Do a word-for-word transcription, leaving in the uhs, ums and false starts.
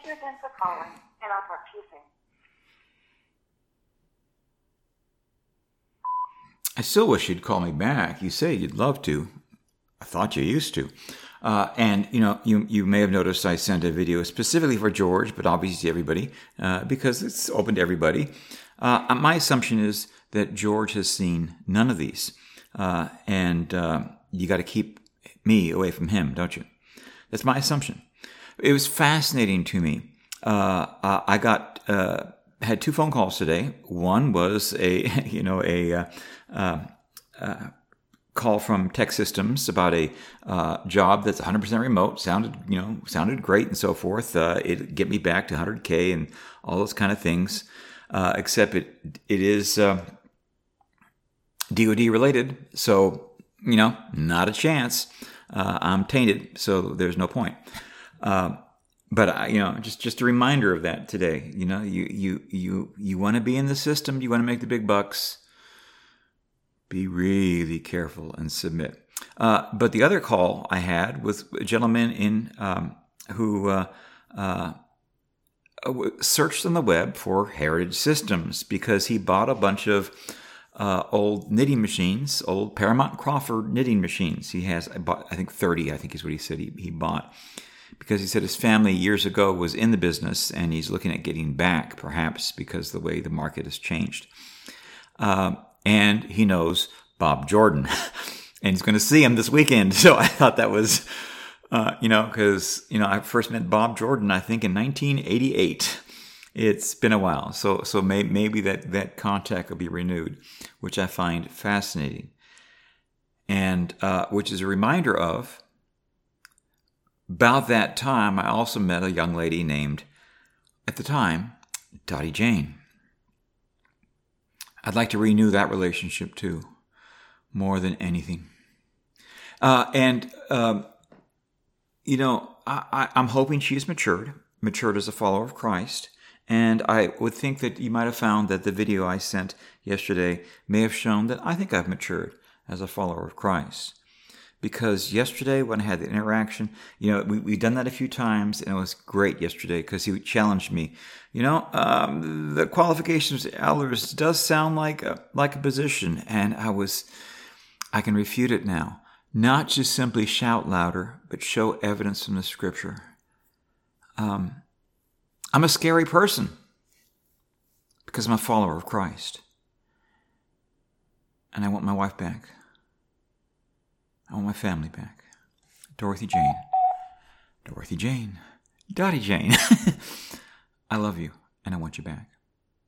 you again for calling, and I'll talk to you soon. I still wish you'd call me back. You say you'd love to. I thought you used to. Uh, and, you know, you you may have noticed I sent a video specifically for George, but obviously everybody, uh, because it's open to everybody. Uh, my assumption is that George has seen none of these. Uh, and uh, you got to keep me away from him, don't you? That's my assumption. It was fascinating to me. Uh, I got... Uh, had two phone calls today. One was a, you know, a uh, uh, uh, call from Tech Systems about a uh, job that's one hundred percent remote. Sounded, you know, sounded great and so forth. Uh, it'd get me back to one hundred K and all those kind of things. Uh, except it it is uh, D O D related, so you know, not a chance. Uh, I'm tainted, so there's no point. Uh, But, you know, just, just a reminder of that today. You know, you, you, you, you want to be in the system. You want to make the big bucks. Be really careful and submit. Uh, but the other call I had was a gentleman in, um, who, uh, uh, searched on the web for Heritage Systems because he bought a bunch of, uh, old knitting machines, old Paramount Crawford knitting machines. He has, I bought, I think thirty, I think is what he said he, he bought. Because he said his family years ago was in the business and he's looking at getting back, perhaps because the way the market has changed. Uh, and he knows Bob Jordan. And he's going to see him this weekend. So I thought that was, uh, you know, because, you know, I first met Bob Jordan, I think, in nineteen eighty-eight. It's been a while. So so may, maybe that, that contact will be renewed, which I find fascinating. And uh, which is a reminder of, about that time, I also met a young lady named, at the time, Dottie Jane. I'd like to renew that relationship too, more than anything. Uh, and, um, you know, I, I, I'm hoping she's matured, matured as a follower of Christ. And I would think that you might have found that the video I sent yesterday may have shown that I think I've matured as a follower of Christ. Because yesterday when I had the interaction, you know, we, we've done that a few times, and it was great yesterday because he challenged me. You know, um, the qualifications of elders does sound like a, like a position, and I was, I can refute it now. Not just simply shout louder, but show evidence from the Scripture. Um, I'm a scary person because I'm a follower of Christ, and I want my wife back. I want my family back. Dorothy Jane. Dorothy Jane. Dottie Jane. I love you, and I want you back.